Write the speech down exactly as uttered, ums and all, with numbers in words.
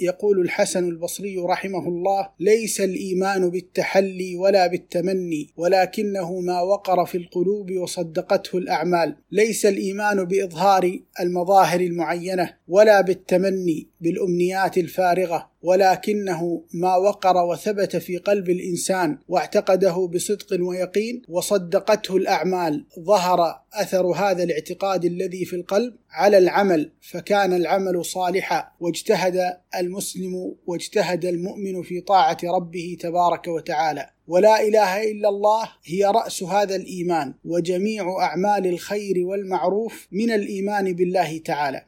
يقول الحسن البصري رحمه الله: ليس الإيمان بالتحلي ولا بالتمني، ولكنه ما وقر في القلوب وصدقته الأعمال. ليس الإيمان بإظهار المظاهر المعينة ولا بالتمني بالأمنيات الفارغة، ولكنه ما وقر وثبت في قلب الإنسان واعتقده بصدق ويقين وصدقته الأعمال. ظهر أثر هذا الاعتقاد الذي في القلب على العمل، فكان العمل صالحا، واجتهد المسلم واجتهد المؤمن في طاعة ربه تبارك وتعالى. ولا إله إلا الله هي رأس هذا الإيمان، وجميع أعمال الخير والمعروف من الإيمان بالله تعالى.